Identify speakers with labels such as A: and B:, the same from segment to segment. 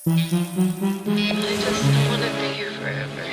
A: I just wanna be here forever.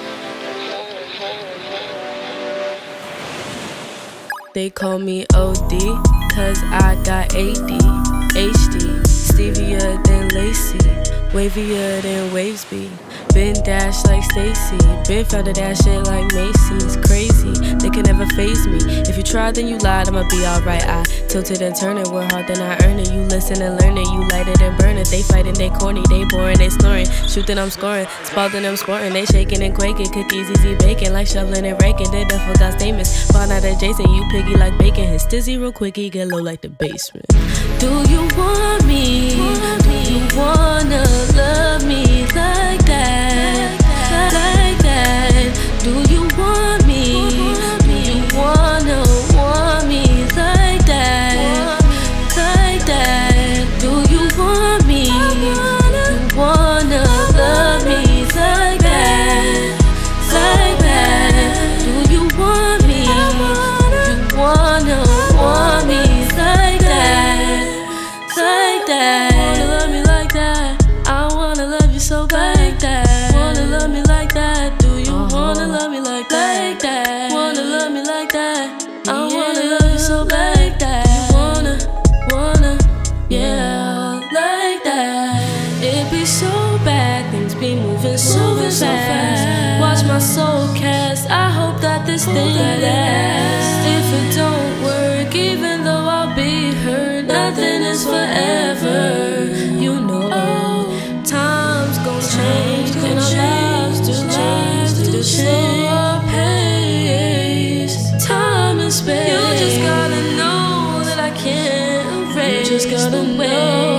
B: They call me OD, cause I got AD, HD, Stevia than Lacey, wavier than waves be. Been dashed like Stacy, been found to that shit like Macy's. Crazy, they can never faze me. If you try, then you lied, I'ma be alright. I tilted and turn it, work hard, then I earn it. You listen and learn it, you light it and burn it. They fighting, they corny, they boring, they snoring. Shooting, I'm scoring, spalding, I'm scoring. They shaking and quaking, cookies easy baking, like shoveling and raking. They duffel got statements, found out adjacent. You piggy like bacon, his stizzy real quickie, get low like the basement. Do you want me? Do you wanna love me like that? Like that? Do you want me? Do you wanna want me like that? Like that? Do you want me? Do you wanna love me like that? Like that? Do you want me? Do you wanna want me like that? Like that? Wanna love me like that? I wanna love you so bad. Like that? Wanna love me like that? Do you wanna love me like that? Like that? Wanna love me like that? I wanna love you so bad. Like that? You wanna, yeah, like that. It be so bad, things be moving so fast. Watch my soul cast, I hope that this thing lasts. If it don't work, even though I'll be hurt, nothing is forever. You know, time's gon' change, and our lives do change our pace. Time and space, you just gotta know that I can't erase. You just gotta know.